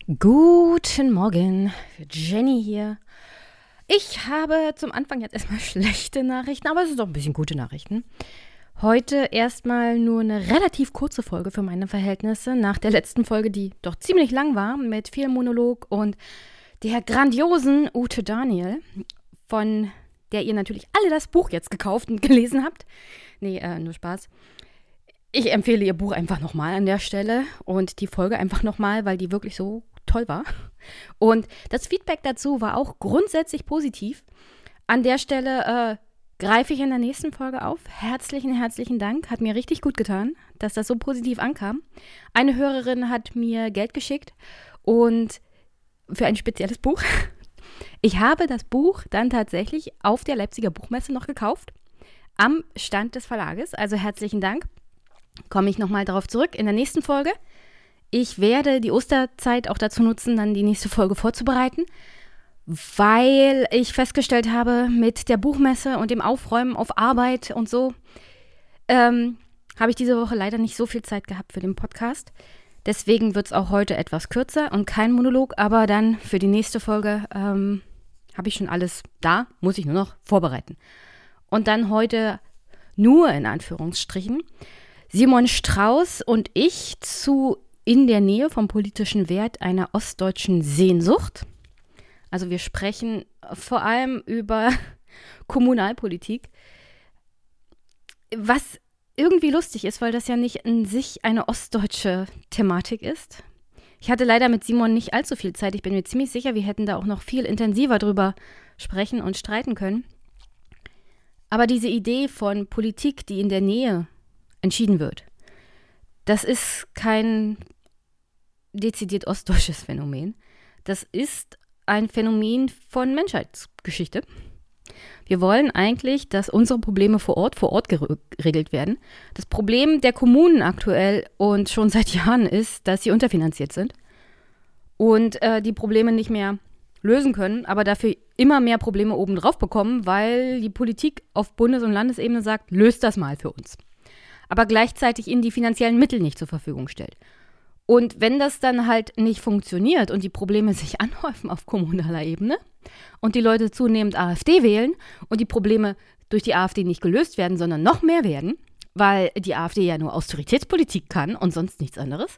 Guten Morgen, Jenny hier. Ich habe zum Anfang jetzt erstmal schlechte Nachrichten, aber es ist doch ein bisschen gute Nachrichten. Heute erstmal nur eine relativ kurze Folge für meine Verhältnisse nach der letzten Folge, die doch ziemlich lang war, mit viel Monolog und der grandiosen Ute Daniel, von der ihr natürlich alle das Buch jetzt gekauft und gelesen habt. Nee, nur Spaß. Ich empfehle ihr Buch einfach nochmal an der Stelle und die Folge einfach nochmal, weil die wirklich so toll war. Und das Feedback dazu war auch grundsätzlich positiv. An der Stelle greife ich in der nächsten Folge auf. Herzlichen Dank. Hat mir richtig gut getan, dass das so positiv ankam. Eine Hörerin hat mir Geld geschickt und für ein spezielles Buch. Ich habe das Buch dann tatsächlich auf der Leipziger Buchmesse noch gekauft. Am Stand des Verlages. Also herzlichen Dank. Komme ich nochmal darauf zurück in der nächsten Folge. Ich werde die Osterzeit auch dazu nutzen, dann die nächste Folge vorzubereiten, weil ich festgestellt habe, mit der Buchmesse und dem Aufräumen auf Arbeit und so, habe ich diese Woche leider nicht so viel Zeit gehabt für den Podcast. Deswegen wird es auch heute etwas kürzer und kein Monolog, aber dann für die nächste Folge habe ich schon alles da, muss ich nur noch vorbereiten. Und dann heute nur in Anführungsstrichen Simon Strauß und ich zu In der Nähe vom politischen Wert einer ostdeutschen Sehnsucht. Also wir sprechen vor allem über Kommunalpolitik, was irgendwie lustig ist, weil das ja nicht in sich eine ostdeutsche Thematik ist. Ich hatte leider mit Simon nicht allzu viel Zeit. Ich bin mir ziemlich sicher, wir hätten da auch noch viel intensiver drüber sprechen und streiten können. Aber diese Idee von Politik, die in der Nähe entschieden wird, das ist kein dezidiert ostdeutsches Phänomen. Das ist ein Phänomen von Menschheitsgeschichte. Wir wollen eigentlich, dass unsere Probleme vor Ort geregelt werden. Das Problem der Kommunen aktuell und schon seit Jahren ist, dass sie unterfinanziert sind und die Probleme nicht mehr lösen können, aber dafür immer mehr Probleme obendrauf bekommen, weil die Politik auf Bundes- und Landesebene sagt, löst das mal für uns. Aber gleichzeitig ihnen die finanziellen Mittel nicht zur Verfügung stellt. Und wenn das dann halt nicht funktioniert und die Probleme sich anhäufen auf kommunaler Ebene und die Leute zunehmend AfD wählen und die Probleme durch die AfD nicht gelöst werden, sondern noch mehr werden, weil die AfD ja nur Austeritätspolitik kann und sonst nichts anderes,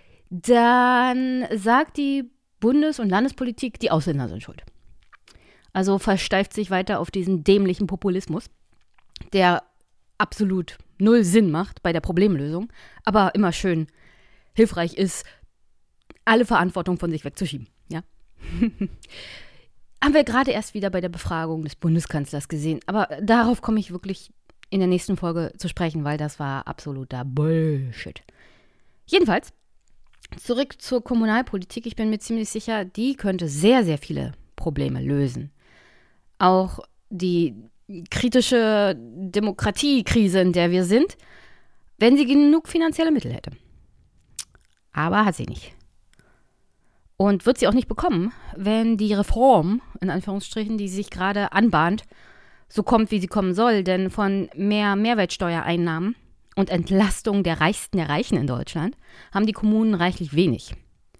dann sagt die Bundes- und Landespolitik, die Ausländer sind schuld. Also versteift sich weiter auf diesen dämlichen Populismus, der absolut null Sinn macht bei der Problemlösung, aber immer schön hilfreich ist, alle Verantwortung von sich wegzuschieben. Ja? Haben wir gerade erst wieder bei der Befragung des Bundeskanzlers gesehen. Aber darauf komme ich wirklich in der nächsten Folge zu sprechen, weil das war absoluter Bullshit. Jedenfalls, zurück zur Kommunalpolitik. Ich bin mir ziemlich sicher, die könnte sehr, sehr viele Probleme lösen. Auch die kritische Demokratiekrise, in der wir sind, wenn sie genug finanzielle Mittel hätte. Aber hat sie nicht. Und wird sie auch nicht bekommen, wenn die Reform, in Anführungsstrichen, die sich gerade anbahnt, so kommt, wie sie kommen soll. Denn von mehr Mehrwertsteuereinnahmen und Entlastung der Reichsten der Reichen in Deutschland haben die Kommunen reichlich wenig.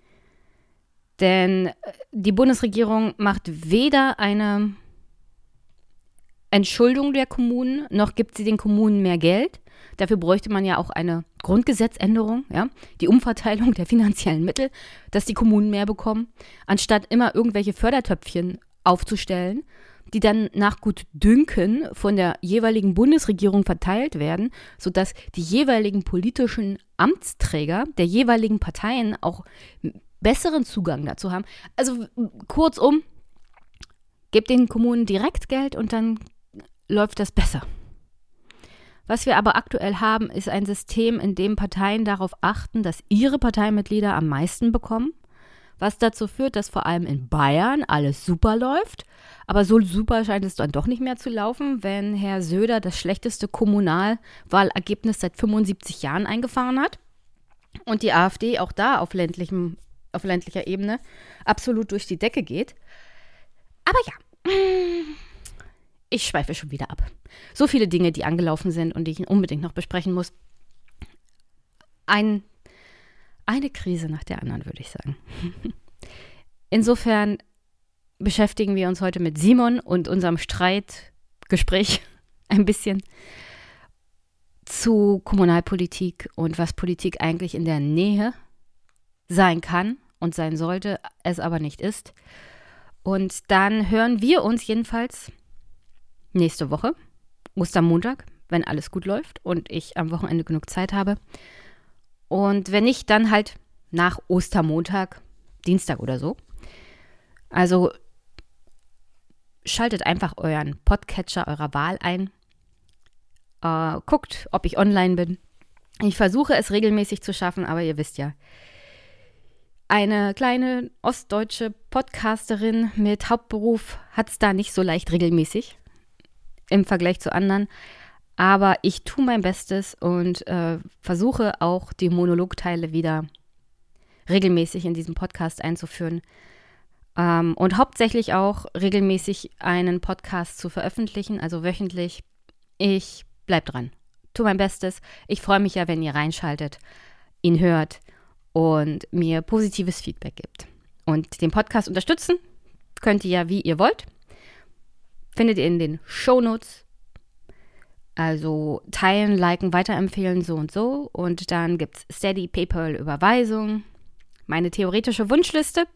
Denn die Bundesregierung macht weder eine Entschuldung der Kommunen, noch gibt sie den Kommunen mehr Geld. Dafür bräuchte man ja auch eine Grundgesetzänderung, ja, die Umverteilung der finanziellen Mittel, dass die Kommunen mehr bekommen, anstatt immer irgendwelche Fördertöpfchen aufzustellen, die dann nach Gutdünken von der jeweiligen Bundesregierung verteilt werden, sodass die jeweiligen politischen Amtsträger der jeweiligen Parteien auch besseren Zugang dazu haben. Also kurzum, gebt den Kommunen direkt Geld und dann läuft das besser. Was wir aber aktuell haben, ist ein System, in dem Parteien darauf achten, dass ihre Parteimitglieder am meisten bekommen, was dazu führt, dass vor allem in Bayern alles super läuft. Aber so super scheint es dann doch nicht mehr zu laufen, wenn Herr Söder das schlechteste Kommunalwahlergebnis seit 75 Jahren eingefahren hat und die AfD auch da auf ländlicher Ebene absolut durch die Decke geht. Aber ja, ich schweife schon wieder ab. So viele Dinge, die angelaufen sind und die ich unbedingt noch besprechen muss. Eine Krise nach der anderen, würde ich sagen. Insofern beschäftigen wir uns heute mit Simon und unserem Streitgespräch ein bisschen zu Kommunalpolitik und was Politik eigentlich in der Nähe sein kann und sein sollte, es aber nicht ist. Und dann hören wir uns jedenfalls nächste Woche, Ostermontag, wenn alles gut läuft und ich am Wochenende genug Zeit habe. Und wenn nicht, dann halt nach Ostermontag, Dienstag oder so. Also schaltet einfach euren Podcatcher eurer Wahl ein. Guckt, ob ich online bin. Ich versuche es regelmäßig zu schaffen, aber ihr wisst ja, eine kleine ostdeutsche Podcasterin mit Hauptberuf hat es da nicht so leicht regelmäßig im Vergleich zu anderen. Aber ich tue mein Bestes und versuche auch die Monologteile wieder regelmäßig in diesem Podcast einzuführen. Und hauptsächlich auch regelmäßig einen Podcast zu veröffentlichen, also wöchentlich. Ich bleib dran, tu mein Bestes. Ich freue mich ja, wenn ihr reinschaltet, ihn hört und mir positives Feedback gibt. Und den Podcast unterstützen könnt ihr ja, wie ihr wollt. Findet ihr in den Shownotes. Also teilen, liken, weiterempfehlen, so und so. Und dann gibt es Steady, PayPal, Überweisung, meine theoretische Wunschliste.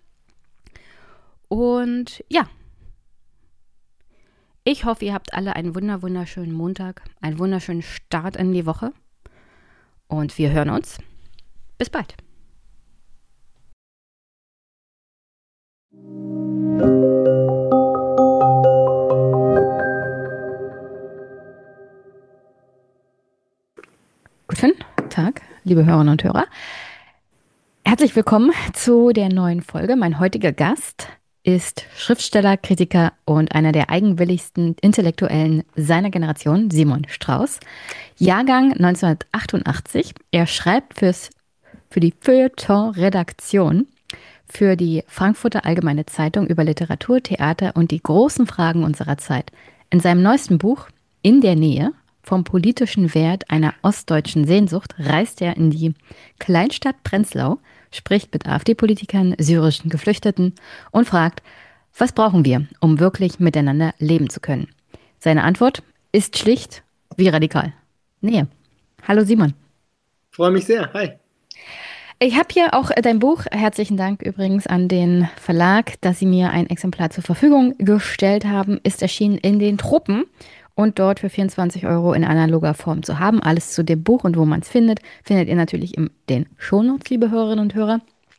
Und ja, ich hoffe, ihr habt alle einen wunderschönen Montag, einen wunderschönen Start in die Woche. Und wir hören uns. Bis bald. Guten Tag, liebe Hörerinnen und Hörer. Herzlich willkommen zu der neuen Folge. Mein heutiger Gast ist Schriftsteller, Kritiker und einer der eigenwilligsten Intellektuellen seiner Generation, Simon Strauß. Jahrgang 1988. Er schreibt für die Feuilleton-Redaktion für die Frankfurter Allgemeine Zeitung über Literatur, Theater und die großen Fragen unserer Zeit. In seinem neuesten Buch In der Nähe vom politischen Wert einer ostdeutschen Sehnsucht reist er in die Kleinstadt Prenzlau, spricht mit AfD-Politikern, syrischen Geflüchteten und fragt, was brauchen wir, um wirklich miteinander leben zu können? Seine Antwort ist schlicht wie radikal. Nähe. Hallo Simon. Freue mich sehr. Hi. Ich habe hier auch dein Buch, herzlichen Dank übrigens an den Verlag, dass sie mir ein Exemplar zur Verfügung gestellt haben, ist erschienen in den Tropen und dort für 24 € in analoger Form zu haben. Alles zu dem Buch und wo man es findet, findet ihr natürlich in den Shownotes, liebe Hörerinnen und Hörer.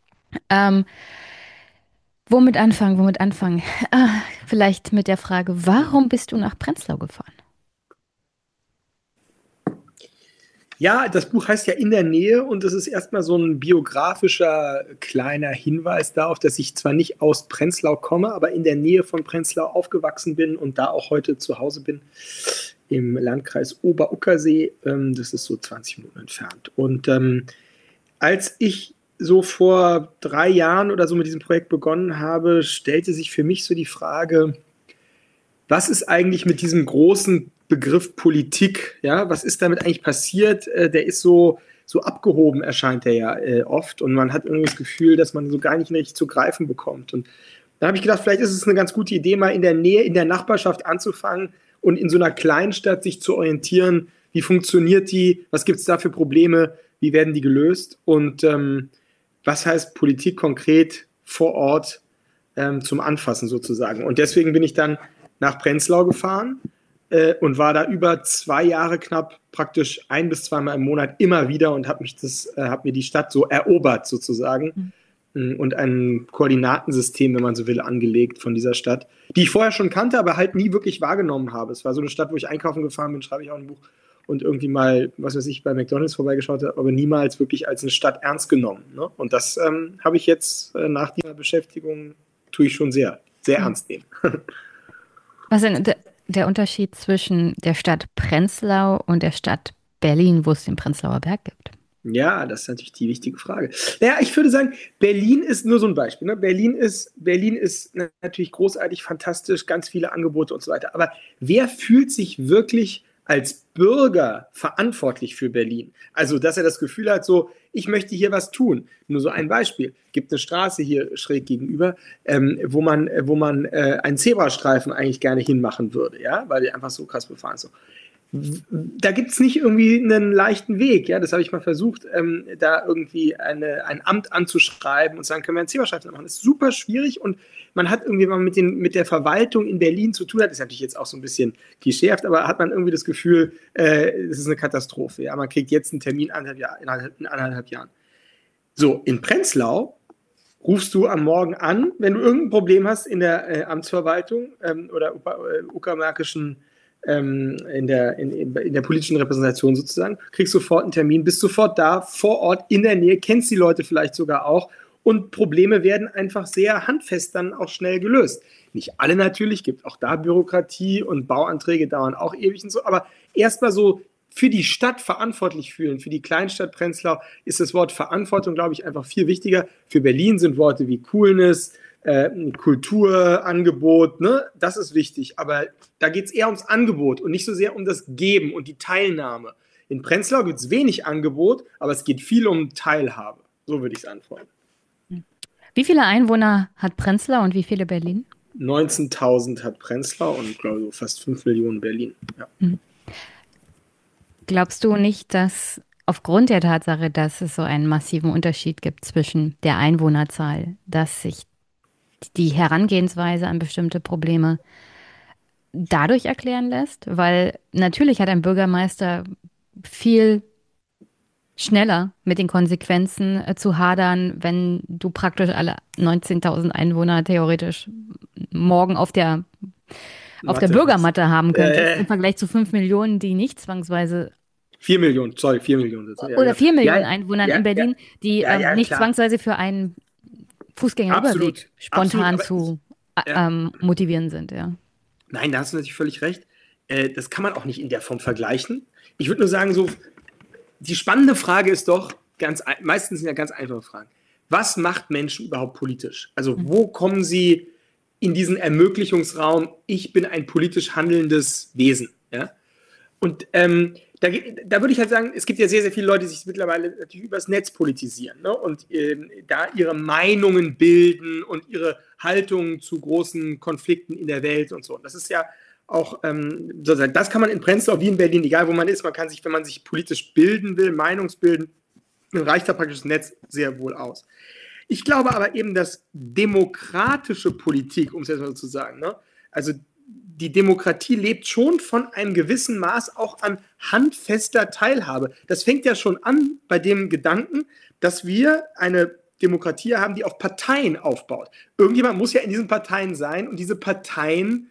Womit anfangen? Vielleicht mit der Frage, warum bist du nach Prenzlau gefahren? Ja, das Buch heißt ja In der Nähe und es ist erstmal so ein biografischer kleiner Hinweis darauf, dass ich zwar nicht aus Prenzlau komme, aber in der Nähe von Prenzlau aufgewachsen bin und da auch heute zu Hause bin, im Landkreis Ober-Uckersee. Das ist so 20 Minuten entfernt. Und als ich so vor 3 Jahren oder so mit diesem Projekt begonnen habe, stellte sich für mich so die Frage, was ist eigentlich mit diesem großen Begriff Politik, ja, was ist damit eigentlich passiert? Der ist so abgehoben, erscheint der ja oft und man hat irgendwie das Gefühl, dass man so gar nicht richtig zu greifen bekommt. Und da habe ich gedacht, vielleicht ist es eine ganz gute Idee, mal in der Nähe, in der Nachbarschaft anzufangen und in so einer Kleinstadt sich zu orientieren, wie funktioniert die, was gibt es da für Probleme, wie werden die gelöst und was heißt Politik konkret vor Ort zum Anfassen sozusagen. Und deswegen bin ich dann nach Prenzlau gefahren und war da über 2 Jahre knapp praktisch 1 bis 2 Mal im Monat immer wieder und habe mir die Stadt so erobert sozusagen und ein Koordinatensystem, wenn man so will, angelegt von dieser Stadt, die ich vorher schon kannte, aber halt nie wirklich wahrgenommen habe. Es war so eine Stadt, wo ich einkaufen gefahren bin, schreibe ich auch ein Buch und irgendwie mal, was weiß ich, bei McDonald's vorbeigeschaut habe, aber niemals wirklich als eine Stadt ernst genommen. Ne? Und das habe ich jetzt nach dieser Beschäftigung, tue ich schon sehr, sehr ernst nehmen. Was ist denn der Unterschied zwischen der Stadt Prenzlau und der Stadt Berlin, wo es den Prenzlauer Berg gibt? Ja, das ist natürlich die wichtige Frage. Naja, ich würde sagen, Berlin ist nur so ein Beispiel. Ne? Berlin ist natürlich großartig, fantastisch, ganz viele Angebote und so weiter. Aber wer fühlt sich wirklich als Bürger verantwortlich für Berlin? Also, dass er das Gefühl hat, so, ich möchte hier was tun. Nur so ein Beispiel. Gibt eine Straße hier schräg gegenüber, wo man einen Zebrastreifen eigentlich gerne hinmachen würde, ja, weil die einfach so krass befahren ist. So. Da gibt es nicht irgendwie einen leichten Weg. Ja, das habe ich mal versucht, da irgendwie ein Amt anzuschreiben und sagen, können wir einen Zebrastreifen machen. Das ist super schwierig und man hat irgendwie, wenn man mit der Verwaltung in Berlin zu tun hat, ist natürlich jetzt auch so ein bisschen klischeehaft, aber hat man irgendwie das Gefühl, es ist eine Katastrophe. Ja? Man kriegt jetzt einen Termin in 1,5 Jahren. So, in Prenzlau rufst du am Morgen an, wenn du irgendein Problem hast in der Amtsverwaltung oder uckermärkischen in der politischen Repräsentation sozusagen, kriegst sofort einen Termin, bist sofort da, vor Ort, in der Nähe, kennst die Leute vielleicht sogar auch und Probleme werden einfach sehr handfest dann auch schnell gelöst. Nicht alle natürlich, gibt auch da Bürokratie und Bauanträge dauern auch ewig und so, aber erstmal so für die Stadt verantwortlich fühlen, für die Kleinstadt Prenzlau ist das Wort Verantwortung, glaube ich, einfach viel wichtiger. Für Berlin sind Worte wie Coolness, Kulturangebot, ne? Das ist wichtig, aber da geht es eher ums Angebot und nicht so sehr um das Geben und die Teilnahme. In Prenzlau gibt es wenig Angebot, aber es geht viel um Teilhabe. So würde ich es antworten. Wie viele Einwohner hat Prenzlau und wie viele Berlin? 19.000 hat Prenzlau und glaube ich fast 5 Millionen Berlin. Ja. Glaubst du nicht, dass aufgrund der Tatsache, dass es so einen massiven Unterschied gibt zwischen der Einwohnerzahl, dass sich die Herangehensweise an bestimmte Probleme dadurch erklären lässt? Weil natürlich hat ein Bürgermeister viel schneller mit den Konsequenzen zu hadern, wenn du praktisch alle 19.000 Einwohner theoretisch morgen auf der Bürgermatte haben könntest, im Vergleich zu 5 Millionen, die nicht zwangsweise 4 Millionen, sorry, 4 Millionen. Oder 4 Millionen Einwohnern in Berlin, die nicht klar. Zwangsweise für einen Fußgängerüberweg spontan zu motivieren sind, ja. Nein, da hast du natürlich völlig recht. Das kann man auch nicht in der Form vergleichen. Ich würde nur sagen, so, die spannende Frage ist doch, meistens sind ja ganz einfache Fragen. Was macht Menschen überhaupt politisch? Also wo kommen sie in diesen Ermöglichungsraum, ich bin ein politisch handelndes Wesen? Ja? Und da würde ich halt sagen, es gibt ja sehr, sehr viele Leute, die sich mittlerweile natürlich übers Netz politisieren, ne? Und da ihre Meinungen bilden und ihre Haltungen zu großen Konflikten in der Welt und so. Und das ist ja auch, sozusagen, das kann man in Prenzlau wie in Berlin, egal wo man ist, man kann sich, wenn man sich politisch bilden will, Meinungsbilden, dann reicht da praktisch das Netz sehr wohl aus. Ich glaube aber eben, dass demokratische Politik, um es jetzt mal so zu sagen, ne? Also die Demokratie lebt schon von einem gewissen Maß auch an handfester Teilhabe. Das fängt ja schon an bei dem Gedanken, dass wir eine Demokratie haben, die auf Parteien aufbaut. Irgendjemand muss ja in diesen Parteien sein und diese Parteien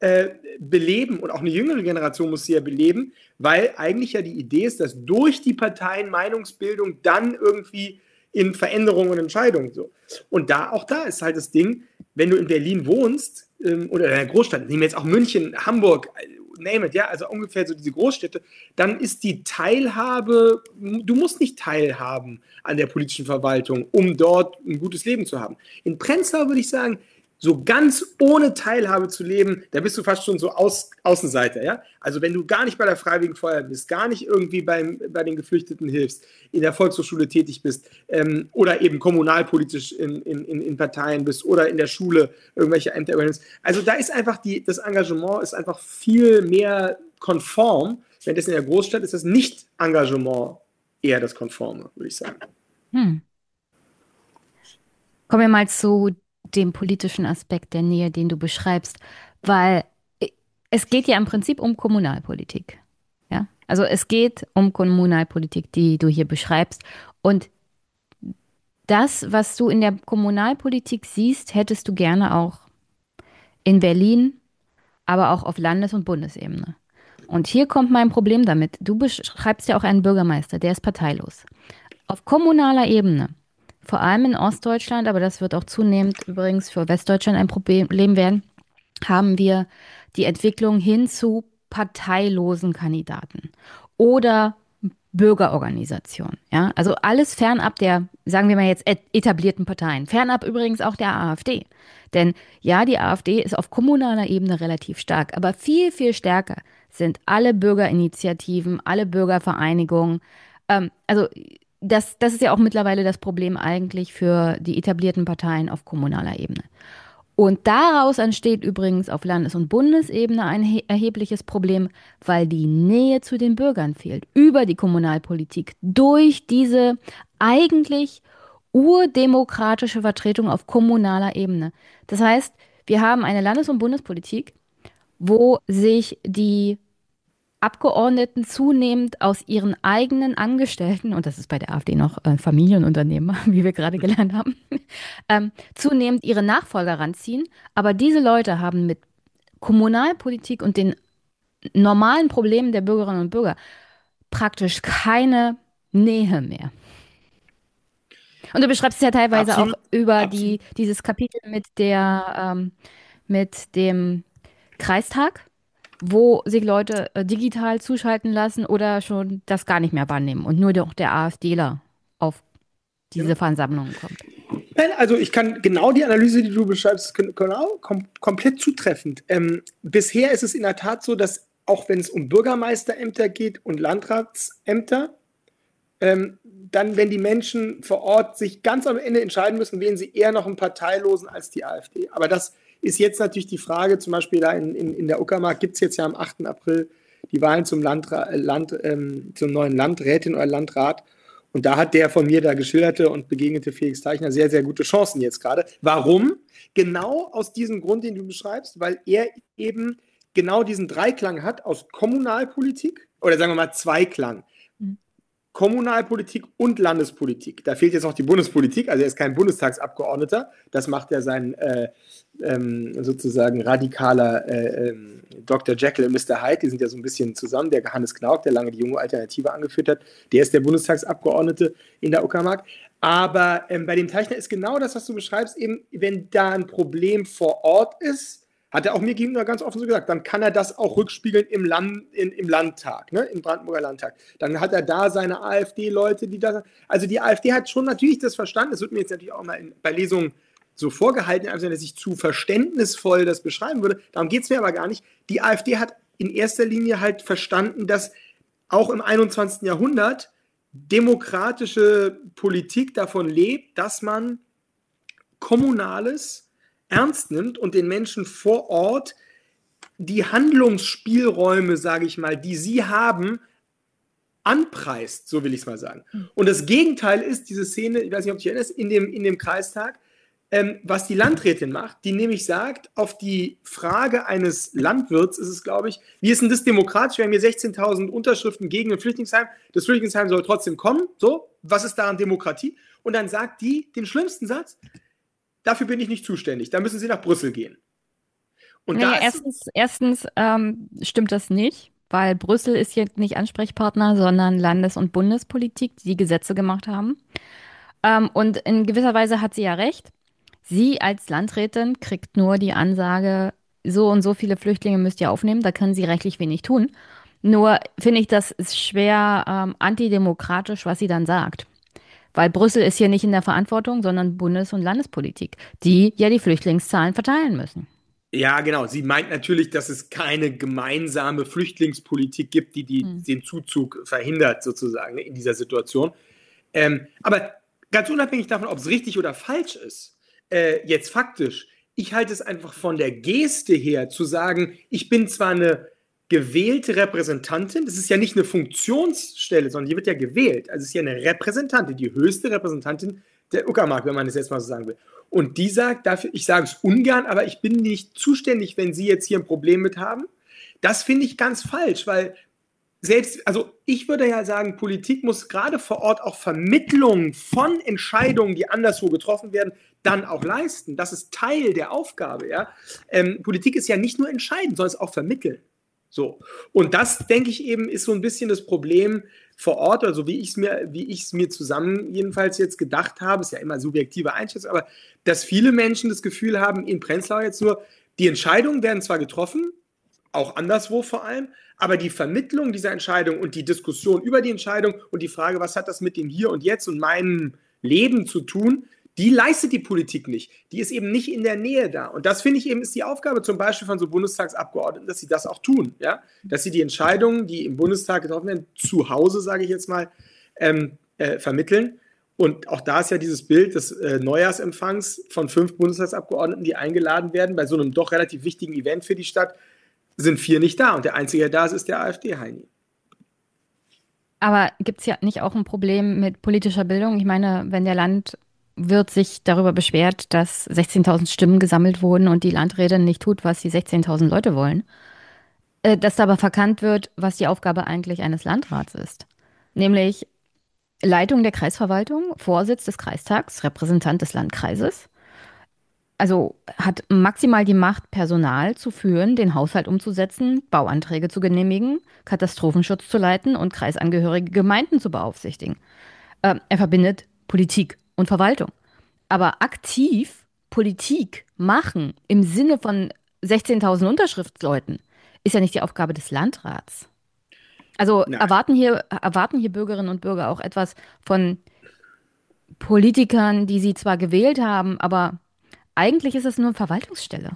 beleben und auch eine jüngere Generation muss sie ja beleben, weil eigentlich ja die Idee ist, dass durch die Parteien Meinungsbildung dann irgendwie in Veränderungen und Entscheidungen so. Und auch da ist halt das Ding, wenn du in Berlin wohnst oder in einer Großstadt, nehmen wir jetzt auch München, Hamburg, name it, ja, also ungefähr so diese Großstädte, dann ist die Teilhabe, du musst nicht teilhaben an der politischen Verwaltung, um dort ein gutes Leben zu haben. In Prenzlau würde ich sagen, so ganz ohne Teilhabe zu leben, da bist du fast schon so Außenseiter, ja? Also wenn du gar nicht bei der Freiwilligen Feuerwehr bist, gar nicht irgendwie bei den Geflüchteten hilfst, in der Volkshochschule tätig bist oder eben kommunalpolitisch in Parteien bist oder in der Schule irgendwelche Ämter übernimmst. Also da ist einfach das Engagement ist einfach viel mehr konform. Wenn das in der Großstadt ist, das Nicht-Engagement eher das Konforme, würde ich sagen. Kommen wir mal zu dem politischen Aspekt der Nähe, den du beschreibst, weil es geht ja im Prinzip um Kommunalpolitik. Ja? Also es geht um Kommunalpolitik, die du hier beschreibst. Und das, was du in der Kommunalpolitik siehst, hättest du gerne auch in Berlin, aber auch auf Landes- und Bundesebene. Und hier kommt mein Problem damit. Du beschreibst ja auch einen Bürgermeister, der ist parteilos. Auf kommunaler Ebene, vor allem in Ostdeutschland, aber das wird auch zunehmend übrigens für Westdeutschland ein Problem werden, haben wir die Entwicklung hin zu parteilosen Kandidaten oder Bürgerorganisationen. Ja? Also alles fernab der, sagen wir mal jetzt, etablierten Parteien. Fernab übrigens auch der AfD. Denn ja, die AfD ist auf kommunaler Ebene relativ stark, aber viel, viel stärker sind alle Bürgerinitiativen, alle Bürgervereinigungen. Also das ist ja auch mittlerweile das Problem eigentlich für die etablierten Parteien auf kommunaler Ebene. Und daraus entsteht übrigens auf Landes- und Bundesebene ein erhebliches Problem, weil die Nähe zu den Bürgern fehlt, über die Kommunalpolitik, durch diese eigentlich urdemokratische Vertretung auf kommunaler Ebene. Das heißt, wir haben eine Landes- und Bundespolitik, wo sich die Abgeordneten zunehmend aus ihren eigenen Angestellten, und das ist bei der AfD noch Familienunternehmen, wie wir gerade gelernt haben, zunehmend ihre Nachfolger ranziehen. Aber diese Leute haben mit Kommunalpolitik und den normalen Problemen der Bürgerinnen und Bürger praktisch keine Nähe mehr. Und du beschreibst es ja teilweise auch Absolut, über absolut. dieses Kapitel mit dem Kreistag, wo sich Leute digital zuschalten lassen oder schon das gar nicht mehr wahrnehmen und nur noch der AfDler auf diese Genau. Versammlungen kommt. Nein, also ich kann genau die Analyse, die du beschreibst, genau, komplett zutreffend. Bisher ist es in der Tat so, dass auch wenn es um Bürgermeisterämter geht und Landratsämter, dann, wenn die Menschen vor Ort sich ganz am Ende entscheiden müssen, wählen sie eher noch einen Parteilosen als die AfD. Aber das ist jetzt natürlich die Frage, zum Beispiel da in der Uckermark gibt es jetzt ja am 8. April die Wahlen zum zum neuen Landrätin oder Landrat. Und da hat der von mir da geschilderte und begegnete Felix Teichner sehr, sehr gute Chancen jetzt gerade. Warum? Genau aus diesem Grund, den du beschreibst, weil er eben genau diesen Dreiklang hat aus Kommunalpolitik oder sagen wir mal Zweiklang. Mhm. Kommunalpolitik und Landespolitik. Da fehlt jetzt noch die Bundespolitik, also er ist kein Bundestagsabgeordneter, das macht ja sein sozusagen radikaler Dr. Jekyll und Mr. Hyde, die sind ja so ein bisschen zusammen, der Hannes Knauk, der lange die junge Alternative angeführt hat, der ist der Bundestagsabgeordnete in der Uckermark. Aber bei dem Teichner ist genau das, was du beschreibst, eben, wenn da ein Problem vor Ort ist, hat er auch mir gegenüber ganz offen so gesagt, dann kann er das auch rückspiegeln im Landtag, ne, im Brandenburger Landtag. Dann hat er da seine AfD-Leute, die da. Also die AfD hat schon natürlich das verstanden, das wird mir jetzt natürlich auch mal bei Lesungen so vorgehalten, also dass ich zu verständnisvoll das beschreiben würde. Darum geht es mir aber gar nicht. Die AfD hat in erster Linie halt verstanden, dass auch im 21. Jahrhundert demokratische Politik davon lebt, dass man Kommunales ernst nimmt und den Menschen vor Ort die Handlungsspielräume, sage ich mal, die sie haben, anpreist, so will ich es mal sagen. Und das Gegenteil ist diese Szene, ich weiß nicht, ob du dich erinnerst, in dem Kreistag, was die Landrätin macht, die nämlich sagt, auf die Frage eines Landwirts ist es, glaube ich, wie ist denn das demokratisch? Wir haben hier 16.000 Unterschriften gegen ein Flüchtlingsheim. Das Flüchtlingsheim soll trotzdem kommen. So, was ist daran Demokratie? Und dann sagt die den schlimmsten Satz, dafür bin ich nicht zuständig. Da müssen Sie nach Brüssel gehen. Und Naja, da ist erstens stimmt das nicht, weil Brüssel ist jetzt nicht Ansprechpartner, sondern Landes- und Bundespolitik, die Gesetze gemacht haben. Und in gewisser Weise hat sie ja recht. Sie als Landrätin kriegt nur die Ansage, so und so viele Flüchtlinge müsst ihr aufnehmen, da können sie rechtlich wenig tun. Nur finde ich, das ist schwer antidemokratisch, was sie dann sagt. Weil Brüssel ist hier nicht in der Verantwortung, sondern Bundes- und Landespolitik, die ja die Flüchtlingszahlen verteilen müssen. ja, genau. Sie meint natürlich, dass es keine gemeinsame Flüchtlingspolitik gibt, Hm. den Zuzug verhindert, sozusagen, ne, in dieser Situation. Aber ganz unabhängig davon, ob es richtig oder falsch ist, jetzt faktisch, ich halte es einfach von der Geste her zu sagen, ich bin zwar eine gewählte Repräsentantin, das ist ja nicht eine Funktionsstelle, sondern die wird ja gewählt. Also es ist ja eine Repräsentantin, die höchste Repräsentantin der Uckermark, wenn man es jetzt mal so sagen will. Und die sagt dafür, ich sage es ungern, aber ich bin nicht zuständig, wenn Sie jetzt hier ein Problem mit haben. Das finde ich ganz falsch, weil selbst, also ich würde ja sagen, Politik muss gerade vor Ort auch Vermittlung von Entscheidungen, die anderswo getroffen werden, dann auch leisten. Das ist Teil der Aufgabe. Ja? Politik ist ja nicht nur entscheiden, sondern es auch vermitteln. So. Und das, denke ich eben, ist so ein bisschen das Problem vor Ort, also wie ich es mir zusammen jedenfalls jetzt gedacht habe, ist ja immer subjektive Einschätzung, aber dass viele Menschen das Gefühl haben, in Prenzlau jetzt nur, die Entscheidungen werden zwar getroffen, auch anderswo vor allem, aber die Vermittlung dieser Entscheidung und die Diskussion über die Entscheidung und die Frage, was hat das mit dem Hier und Jetzt und meinem Leben zu tun, die leistet die Politik nicht. Die ist eben nicht in der Nähe da. Und das finde ich eben ist die Aufgabe zum Beispiel von so Bundestagsabgeordneten, dass sie das auch tun. Ja? Dass sie die Entscheidungen, die im Bundestag getroffen werden, zu Hause, sage ich jetzt mal, vermitteln. Und auch da ist ja dieses Bild des Neujahrsempfangs von 5 Bundestagsabgeordneten, die eingeladen werden, bei so einem doch relativ wichtigen Event für die Stadt, sind 4 nicht da. Und der Einzige, der da ist, ist der AfD-Heini. Aber gibt es ja nicht auch ein Problem mit politischer Bildung? Ich meine, wenn der Landwirt sich darüber beschwert, dass 16.000 Stimmen gesammelt wurden und die Landrätin nicht tut, was die 16.000 Leute wollen, dass da aber verkannt wird, was die Aufgabe eigentlich eines Landrats ist. Nämlich Leitung der Kreisverwaltung, Vorsitz des Kreistags, Repräsentant des Landkreises. Also hat maximal die Macht, Personal zu führen, den Haushalt umzusetzen, Bauanträge zu genehmigen, Katastrophenschutz zu leiten und kreisangehörige Gemeinden zu beaufsichtigen. Er verbindet Politik und Verwaltung. Aber aktiv Politik machen im Sinne von 16.000 Unterschriftsleuten ist ja nicht die Aufgabe des Landrats. Also Nein. erwarten hier Bürgerinnen und Bürger auch etwas von Politikern, die sie zwar gewählt haben, aber eigentlich ist es nur eine Verwaltungsstelle.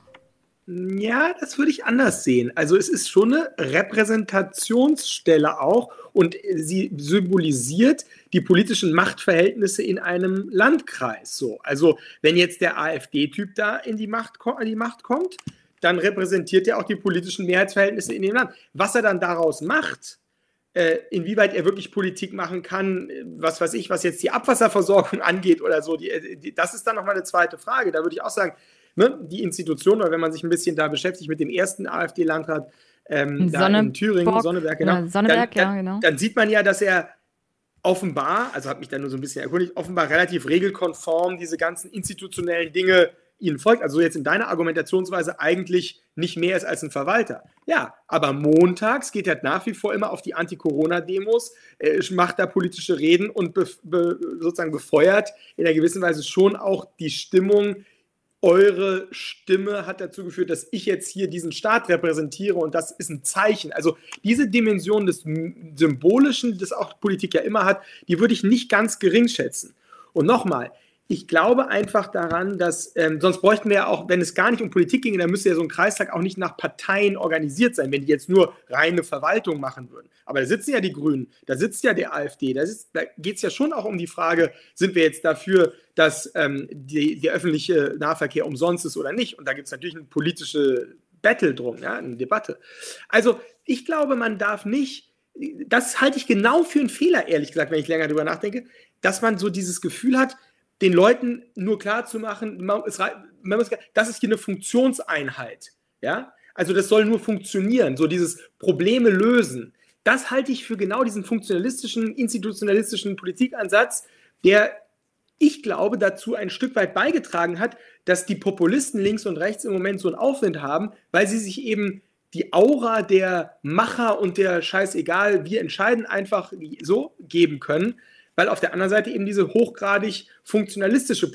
Ja, das würde ich anders sehen. Also es ist schon eine Repräsentationsstelle auch und sie symbolisiert die politischen Machtverhältnisse in einem Landkreis. So, also wenn jetzt der AfD-Typ da in die Macht kommt, dann repräsentiert er auch die politischen Mehrheitsverhältnisse in dem Land. Was er dann daraus macht, inwieweit er wirklich Politik machen kann, was weiß ich, was jetzt die Abwasserversorgung angeht oder so, das ist dann nochmal eine zweite Frage. Da würde ich auch sagen, ne, die Institution, oder wenn man sich ein bisschen da beschäftigt mit dem ersten AfD-Landrat da in Thüringen, Sonneberg, genau, Sonneberg, ja, genau. dann sieht man ja, dass er offenbar, also habe mich da nur so ein bisschen erkundigt, offenbar relativ regelkonform diese ganzen institutionellen Dinge ihnen folgt, also jetzt in deiner Argumentationsweise eigentlich nicht mehr ist als ein Verwalter. Ja, aber montags geht er nach wie vor immer auf die Anti-Corona-Demos, macht da politische Reden und sozusagen befeuert in einer gewissen Weise schon auch die Stimmung. Eure Stimme hat dazu geführt, dass ich jetzt hier diesen Staat repräsentiere und das ist ein Zeichen. Also diese Dimension des Symbolischen, das auch Politik ja immer hat, die würde ich nicht ganz gering schätzen. Und nochmal, ich glaube einfach daran, dass, sonst bräuchten wir ja auch, wenn es gar nicht um Politik ginge, dann müsste ja so ein Kreistag auch nicht nach Parteien organisiert sein, wenn die jetzt nur reine Verwaltung machen würden. Aber da sitzen ja die Grünen, da sitzt ja der AfD, da geht es ja schon auch um die Frage, sind wir jetzt dafür, dass der öffentliche Nahverkehr umsonst ist oder nicht? Und da gibt es natürlich eine politische Battle drum, ja, eine Debatte. Also ich glaube, man darf nicht, das halte ich genau für einen Fehler, ehrlich gesagt, wenn ich länger drüber nachdenke, dass man so dieses Gefühl hat, den Leuten nur klar zu machen, das ist hier eine Funktionseinheit. Ja? Also das soll nur funktionieren, so dieses Probleme lösen. Das halte ich für genau diesen funktionalistischen, institutionalistischen Politikansatz, der, ich glaube, dazu ein Stück weit beigetragen hat, dass die Populisten links und rechts im Moment so einen Aufwind haben, weil sie sich eben die Aura der Macher und der Scheißegal, wir entscheiden einfach so geben können, weil auf der anderen Seite eben diese hochgradig funktionalistische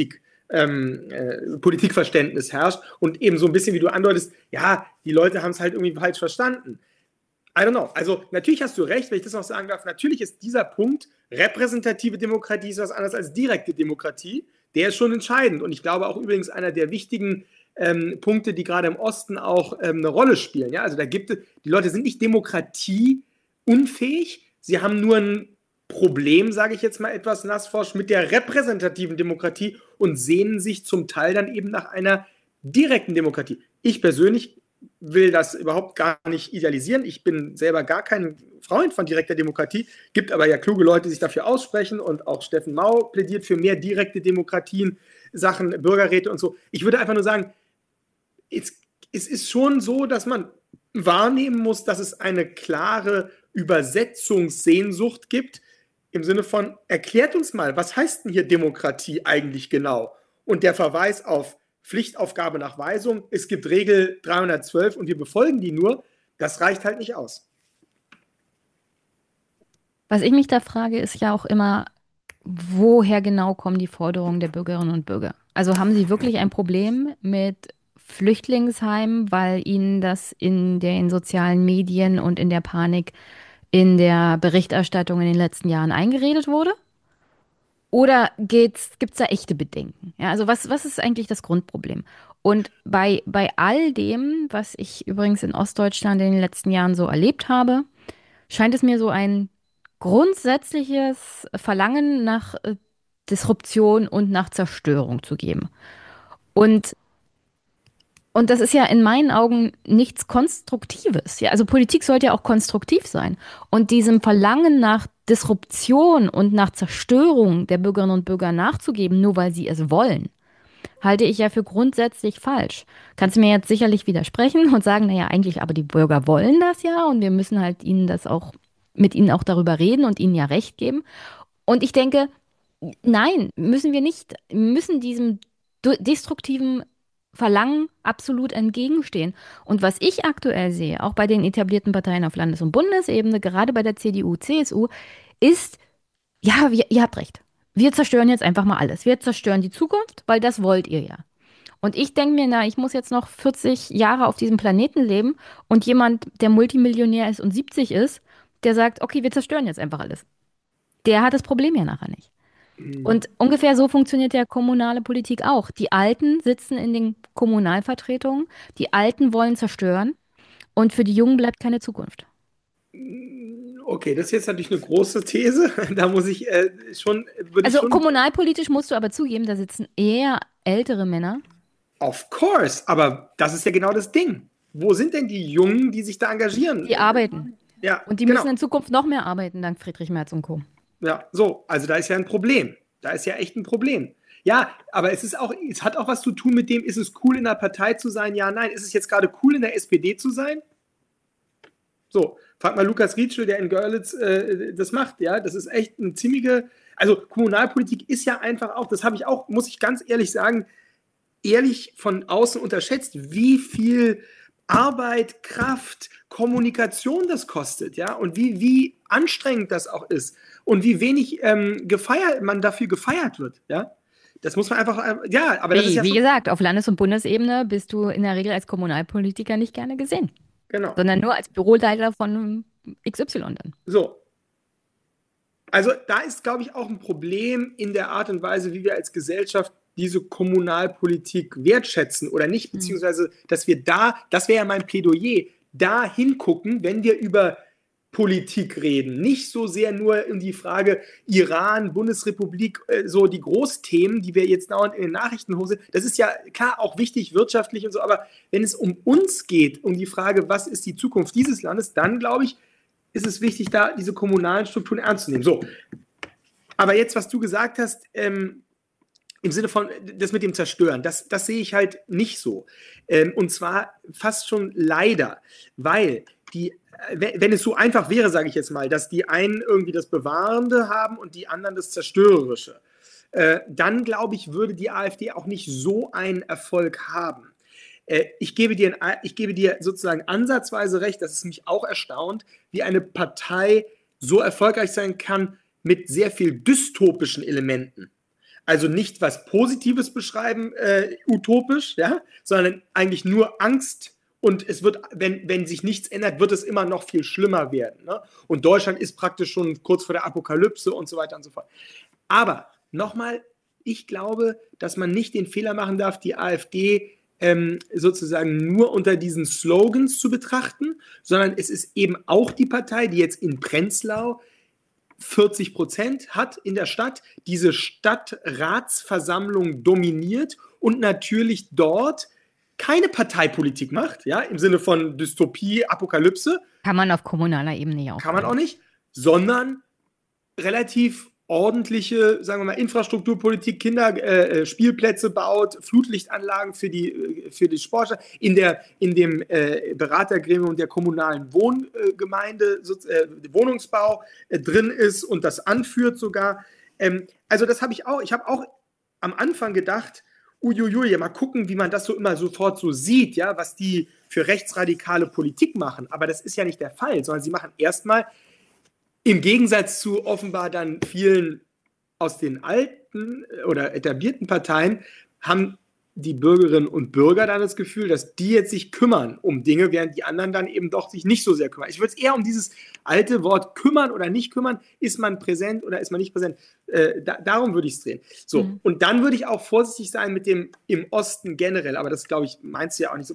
Politikverständnis herrscht und eben so ein bisschen, wie du andeutest, ja, die Leute haben es halt irgendwie falsch verstanden. I don't know. Also natürlich hast du recht, wenn ich das noch sagen darf, natürlich ist dieser Punkt, repräsentative Demokratie ist was anderes als direkte Demokratie, der ist schon entscheidend und ich glaube auch übrigens einer der wichtigen Punkte, die gerade im Osten auch eine Rolle spielen. Ja? Also die Leute sind nicht demokratieunfähig, sie haben nur ein Problem, sage ich jetzt mal etwas nassforsch, mit der repräsentativen Demokratie und sehnen sich zum Teil dann eben nach einer direkten Demokratie. Ich persönlich will das überhaupt gar nicht idealisieren. Ich bin selber gar kein Freund von direkter Demokratie, gibt aber ja kluge Leute, die sich dafür aussprechen und auch Steffen Mau plädiert für mehr direkte Demokratien, Sachen Bürgerräte und so. Ich würde einfach nur sagen, es ist schon so, dass man wahrnehmen muss, dass es eine klare Übersetzungssehnsucht gibt, im Sinne von, erklärt uns mal, was heißt denn hier Demokratie eigentlich genau? Und der Verweis auf Pflichtaufgabe nach Weisung, es gibt Regel 312 und wir befolgen die nur, das reicht halt nicht aus. Was ich mich da frage, ist ja auch immer, woher genau kommen die Forderungen der Bürgerinnen und Bürger? Also haben sie wirklich ein Problem mit Flüchtlingsheimen, weil ihnen das in den sozialen Medien und in der Panik in der Berichterstattung in den letzten Jahren eingeredet wurde? Oder gibt es da echte Bedenken? Ja, also was ist eigentlich das Grundproblem? Und bei all dem, was ich übrigens in Ostdeutschland in den letzten Jahren so erlebt habe, scheint es mir so ein grundsätzliches Verlangen nach Disruption und nach Zerstörung zu geben. Und Und das ist ja in meinen Augen nichts Konstruktives. Ja, also Politik sollte ja auch konstruktiv sein. Und diesem Verlangen nach Disruption und nach Zerstörung der Bürgerinnen und Bürger nachzugeben, nur weil sie es wollen, halte ich ja für grundsätzlich falsch. Kannst du mir jetzt sicherlich widersprechen und sagen, naja, eigentlich, aber die Bürger wollen das ja und wir müssen halt ihnen das auch, mit ihnen auch darüber reden und ihnen ja Recht geben. Und ich denke, nein, müssen wir nicht. Wir müssen diesem destruktiven Verlangen absolut entgegenstehen. Und was ich aktuell sehe, auch bei den etablierten Parteien auf Landes- und Bundesebene, gerade bei der CDU, CSU, ist, ja, ihr habt recht. Wir zerstören jetzt einfach mal alles. Wir zerstören die Zukunft, weil das wollt ihr ja. Und ich denke mir, na, ich muss jetzt noch 40 Jahre auf diesem Planeten leben und jemand, der Multimillionär ist und 70 ist, der sagt, okay, wir zerstören jetzt einfach alles. Der hat das Problem ja nachher nicht. Und ungefähr so funktioniert ja kommunale Politik auch. Die Alten sitzen in den Kommunalvertretungen, die Alten wollen zerstören und für die Jungen bleibt keine Zukunft. Okay, das ist jetzt natürlich eine große These. Da muss ich würde ich Also schon, kommunalpolitisch musst du aber zugeben, da sitzen eher ältere Männer. of course, aber das ist ja genau das Ding. Wo sind denn die Jungen, die sich da engagieren? Die arbeiten. Ja, Und die genau. müssen in Zukunft noch mehr arbeiten, dank Friedrich Merz und Co. Ja, so, also da ist ja ein Problem. Da ist ja echt ein Problem. Ja, aber es hat auch was zu tun mit dem, ist es cool in der Partei zu sein? Ja, nein. Ist es jetzt gerade cool in der SPD zu sein? So, frag mal Lukas Rietschel, der in Görlitz das macht, ja. Das ist echt eine ziemliche, also Kommunalpolitik ist ja einfach auch, das habe ich auch, muss ich ganz ehrlich sagen, ehrlich von außen unterschätzt, wie viel Arbeit, Kraft, Kommunikation das kostet, ja, und wie anstrengend das auch ist und wie wenig man dafür gefeiert wird, ja. Das muss man einfach, ja, aber das ist ja Wie schon, gesagt, auf Landes- und Bundesebene bist du in der Regel als Kommunalpolitiker nicht gerne gesehen, genau. sondern nur als Büroleiter von XY dann. So, also da ist, glaube ich, auch ein Problem in der Art und Weise, wie wir als Gesellschaft diese Kommunalpolitik wertschätzen oder nicht, Hm. beziehungsweise, dass wir da, das wäre ja mein Plädoyer, da hingucken, wenn wir über Politik reden. Nicht so sehr nur in die Frage Iran, Bundesrepublik, so die Großthemen, die wir jetzt dauernd in den Nachrichten holen. Das ist ja klar auch wichtig, wirtschaftlich und so, aber wenn es um uns geht, um die Frage, was ist die Zukunft dieses Landes, dann glaube ich, ist es wichtig, da diese kommunalen Strukturen ernst zu nehmen. So, aber jetzt, was du gesagt hast, im Sinne von das mit dem Zerstören, das sehe ich halt nicht so. Und zwar fast schon leider, weil wenn es so einfach wäre, sage ich jetzt mal, dass die einen irgendwie das Bewahrende haben und die anderen das Zerstörerische, dann glaube ich, würde die AfD auch nicht so einen Erfolg haben. Ich gebe dir sozusagen ansatzweise recht, dass es mich auch erstaunt, wie eine Partei so erfolgreich sein kann mit sehr viel dystopischen Elementen. Also nicht was Positives beschreiben, utopisch, ja, sondern eigentlich nur Angst. Und es wird, wenn sich nichts ändert, wird es immer noch viel schlimmer werden. Ne? Und Deutschland ist praktisch schon kurz vor der Apokalypse und so weiter und so fort. Aber nochmal, ich glaube, dass man nicht den Fehler machen darf, die AfD sozusagen nur unter diesen Slogans zu betrachten, sondern es ist eben auch die Partei, die jetzt in Prenzlau 40% hat in der Stadt, diese Stadtratsversammlung dominiert und natürlich dort keine Parteipolitik macht, ja, im Sinne von Dystopie, Apokalypse, Kann man auf kommunaler Ebene ja auch kann man machen. auch nicht, sondern relativ ordentliche, sagen wir mal, Infrastrukturpolitik, Spielplätze baut, Flutlichtanlagen für die Sportler, in dem Beratergremium der kommunalen Wohngemeinde, Wohnungsbau drin ist und das anführt sogar. Also das habe ich auch. Ich habe auch am Anfang gedacht, uiuiui, ja, mal gucken, wie man das so immer sofort so sieht, ja, was die für rechtsradikale Politik machen. Aber das ist ja nicht der Fall, sondern sie machen erstmal im Gegensatz zu offenbar dann vielen aus den alten oder etablierten Parteien, haben die Bürgerinnen und Bürger dann das Gefühl, dass die jetzt sich kümmern um Dinge, während die anderen dann eben doch sich nicht so sehr kümmern. Ich würde es eher um dieses alte Wort kümmern oder nicht kümmern. Ist man präsent oder ist man nicht präsent? Darum würde ich es drehen. So, Mhm. und dann würde ich auch vorsichtig sein mit dem im Osten generell, aber das, glaube ich, meinst du ja auch nicht so, weil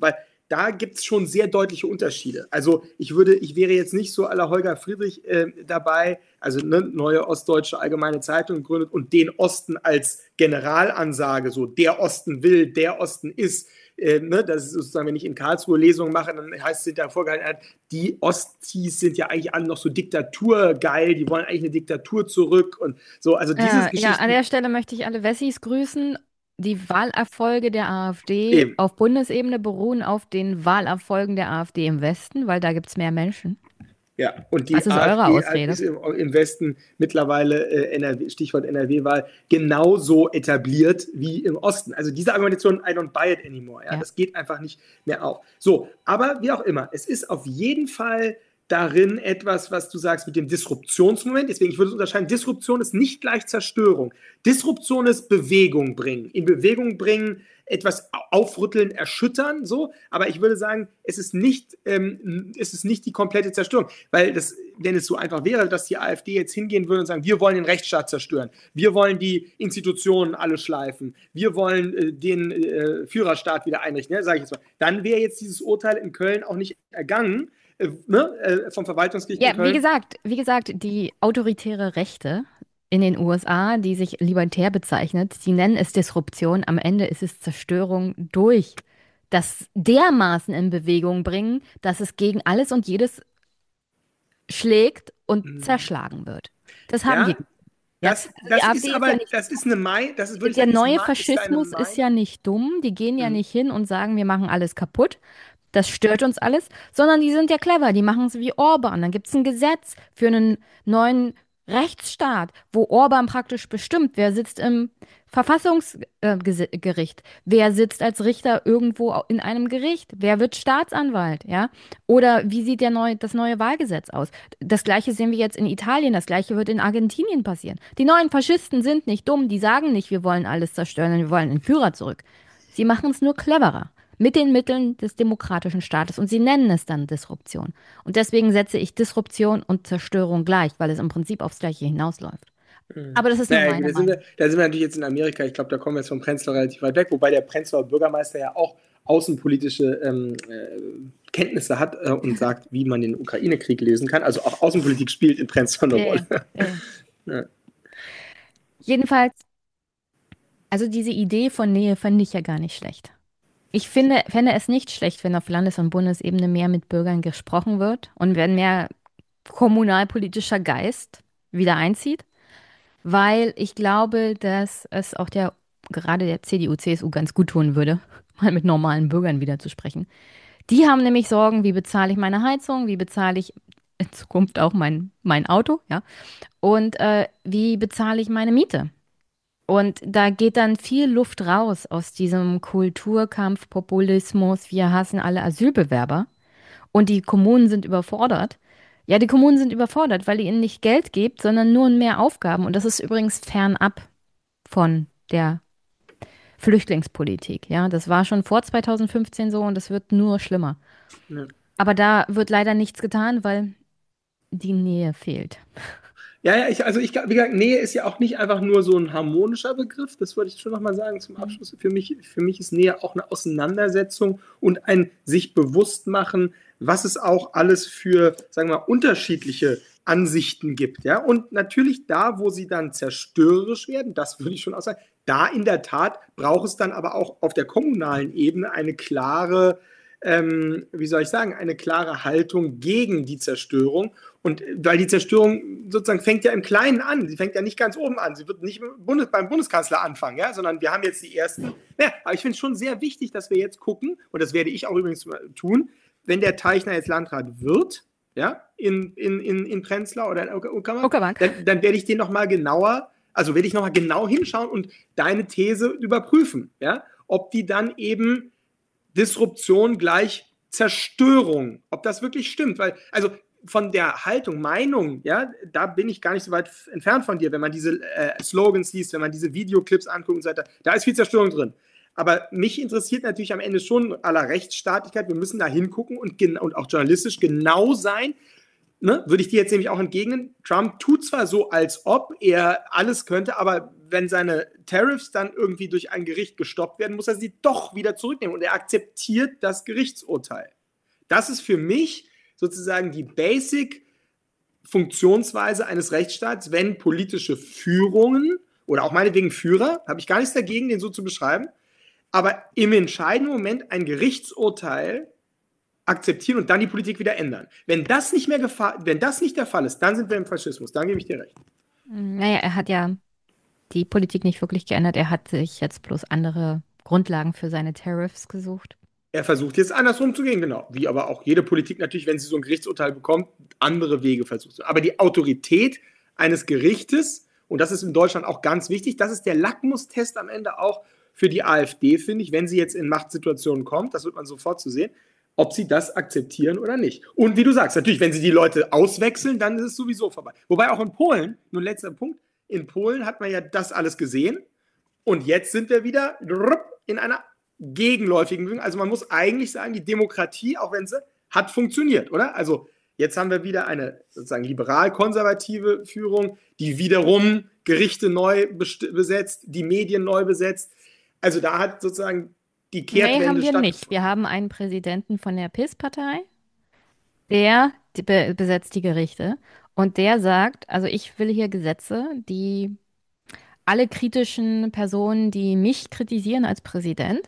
da gibt es schon sehr deutliche Unterschiede. Also ich wäre jetzt nicht so à la Holger Friedrich dabei, also ne, Neue Ostdeutsche Allgemeine Zeitung gegründet und den Osten als Generalansage, so der Osten will, der Osten ist. Ne, das ist sozusagen, wenn ich in Karlsruhe Lesungen mache, dann heißt es hinterher vorgehalten, die Ostis sind ja eigentlich alle noch so diktaturgeil, die wollen eigentlich eine Diktatur zurück und so. Also dieses Ja, an der Stelle möchte ich alle Wessis grüßen. Die Wahlerfolge der AfD eben. auf Bundesebene beruhen auf den Wahlerfolgen der AfD im Westen, weil da gibt es mehr Menschen. Ja, und Was die ist eure AfD Ausrede? ist im Westen mittlerweile, NRW, Stichwort NRW-Wahl, genauso etabliert wie im Osten. Also diese Argumentation, I don't buy it anymore. Ja, Ja. das geht einfach nicht mehr auf. So, aber wie auch immer, es ist auf jeden Fall darin etwas, was du sagst mit dem Disruptionsmoment. Deswegen, ich würde es unterscheiden, Disruption ist nicht gleich Zerstörung. Disruption ist Bewegung bringen. In Bewegung bringen, etwas aufrütteln, erschüttern, so. Aber ich würde sagen, es ist nicht die komplette Zerstörung. Weil wenn es so einfach wäre, dass die AfD jetzt hingehen würde und sagen, wir wollen den Rechtsstaat zerstören, wir wollen die Institutionen alle schleifen, wir wollen den Führerstaat wieder einrichten, ja, sage ich jetzt mal, dann wäre jetzt dieses Urteil in Köln auch nicht ergangen, vom Verwaltungsgericht in Ja, Köln. wie gesagt, die autoritäre Rechte in den USA, die sich libertär bezeichnet, die nennen es Disruption. Am Ende ist es Zerstörung durch das dermaßen in Bewegung bringen, dass es gegen alles und jedes schlägt und zerschlagen wird. Das haben die. Ja, Ja, das, also die das ist AfD ist ja aber, nicht, das ist eine Mai, das ist, würde ich der sagen, neue ist eine Faschismus ist Mai. ja nicht dumm. Die gehen ja Mhm. nicht hin und sagen, wir machen alles kaputt. Das stört uns alles, sondern die sind ja clever. Die machen es wie Orban. Dann gibt es ein Gesetz für einen neuen Rechtsstaat, wo Orban praktisch bestimmt, wer sitzt im Verfassungsgericht, wer sitzt als Richter irgendwo in einem Gericht, wer wird Staatsanwalt, ja? Oder wie sieht das neue Wahlgesetz aus? Das Gleiche sehen wir jetzt in Italien, das Gleiche wird in Argentinien passieren. Die neuen Faschisten sind nicht dumm, die sagen nicht, wir wollen alles zerstören, wir wollen den Führer zurück. Sie machen es nur cleverer. Mit den Mitteln des demokratischen Staates. Und sie nennen es dann Disruption. Und deswegen setze ich Disruption und Zerstörung gleich, weil es im Prinzip aufs Gleiche hinausläuft. Aber das ist nur Naja, meine da sind wir natürlich jetzt in Amerika. Ich glaube, da kommen wir jetzt vom Prenzlauer relativ weit weg, wobei der Prenzlauer Bürgermeister ja auch außenpolitische Kenntnisse hat und sagt, wie man den Ukraine-Krieg lösen kann. Also auch Außenpolitik spielt in Prenzlau eine Rolle. Ja. Jedenfalls, also diese Idee von Nähe fände ich ja gar nicht schlecht. Ich fände es nicht schlecht, wenn auf Landes- und Bundesebene mehr mit Bürgern gesprochen wird und wenn mehr kommunalpolitischer Geist wieder einzieht, weil ich glaube, dass es auch gerade der CDU, CSU ganz gut tun würde, mal mit normalen Bürgern wieder zu sprechen. Die haben nämlich Sorgen, wie bezahle ich meine Heizung, wie bezahle ich in Zukunft auch mein Auto, ja, und wie bezahle ich meine Miete. Und da geht dann viel Luft raus aus diesem Kulturkampf, Populismus. Wir hassen alle Asylbewerber. Und die Kommunen sind überfordert. Ja, die Kommunen sind überfordert, weil ihr ihnen nicht Geld gibt, sondern nur mehr Aufgaben. Und das ist übrigens fernab von der Flüchtlingspolitik. Ja, das war schon vor 2015 so und das wird nur schlimmer. Ja. Aber da wird leider nichts getan, weil die Nähe fehlt. Ja, wie gesagt, Nähe ist ja auch nicht einfach nur so ein harmonischer Begriff, das wollte ich schon nochmal sagen zum Abschluss. Für mich ist Nähe auch eine Auseinandersetzung und ein sich bewusst machen, was es auch alles für, sagen wir mal, unterschiedliche Ansichten gibt. Ja? Und natürlich da, wo sie dann zerstörerisch werden, das würde ich schon auch sagen, da in der Tat braucht es dann aber auch auf der kommunalen Ebene eine klare, wie soll ich sagen, eine klare Haltung gegen die Zerstörung. Und weil die Zerstörung sozusagen fängt ja im Kleinen an, sie fängt ja nicht ganz oben an, sie wird nicht beim Bundeskanzler anfangen, ja, sondern wir haben jetzt die ersten. Ja, aber ich finde es schon sehr wichtig, dass wir jetzt gucken, und das werde ich auch übrigens tun, wenn der Teichner jetzt Landrat wird, ja, in Prenzlau oder in Uckermark, dann werde ich den nochmal werde ich nochmal genau hinschauen und deine These überprüfen, ja, ob die dann eben Disruption gleich Zerstörung, ob das wirklich stimmt, weil, also von der Haltung, Meinung, ja, da bin ich gar nicht so weit entfernt von dir, wenn man diese Slogans liest, wenn man diese Videoclips anguckt und so weiter, da ist viel Zerstörung drin. Aber mich interessiert natürlich am Ende schon aller Rechtsstaatlichkeit, wir müssen da hingucken und auch journalistisch genau sein, ne? Würde ich dir jetzt nämlich auch entgegnen, Trump tut zwar so, als ob er alles könnte, aber wenn seine Tariffs dann irgendwie durch ein Gericht gestoppt werden, muss er sie doch wieder zurücknehmen und er akzeptiert das Gerichtsurteil. Das ist für mich sozusagen die Basic-Funktionsweise eines Rechtsstaats, wenn politische Führungen oder auch meinetwegen Führer, habe ich gar nichts dagegen, den so zu beschreiben, aber im entscheidenden Moment ein Gerichtsurteil akzeptieren und dann die Politik wieder ändern. Wenn das nicht der Fall ist, dann sind wir im Faschismus, dann gebe ich dir recht. Naja, er hat ja die Politik nicht wirklich geändert. Er hat sich jetzt bloß andere Grundlagen für seine Tariffs gesucht. Er versucht jetzt andersrum zu gehen, genau. Wie aber auch jede Politik natürlich, wenn sie so ein Gerichtsurteil bekommt, andere Wege versucht. Aber die Autorität eines Gerichtes, und das ist in Deutschland auch ganz wichtig, das ist der Lackmustest am Ende auch für die AfD, finde ich, wenn sie jetzt in Machtsituationen kommt, das wird man sofort zu sehen, ob sie das akzeptieren oder nicht. Und wie du sagst, natürlich, wenn sie die Leute auswechseln, dann ist es sowieso vorbei. Wobei auch in Polen, nur letzter Punkt, in Polen hat man ja das alles gesehen und jetzt sind wir wieder in einer gegenläufigen Bewegung. Also man muss eigentlich sagen, die Demokratie, auch wenn sie hat funktioniert, oder? Also jetzt haben wir wieder eine sozusagen liberal-konservative Führung, die wiederum Gerichte neu besetzt, die Medien neu besetzt. Also da hat sozusagen die Kehrtwende Nee, haben wir stattgefunden. nicht. Wir haben einen Präsidenten von der PiS-Partei, der besetzt die Gerichte und der sagt, also ich will hier Gesetze, die alle kritischen Personen, die mich kritisieren als Präsident,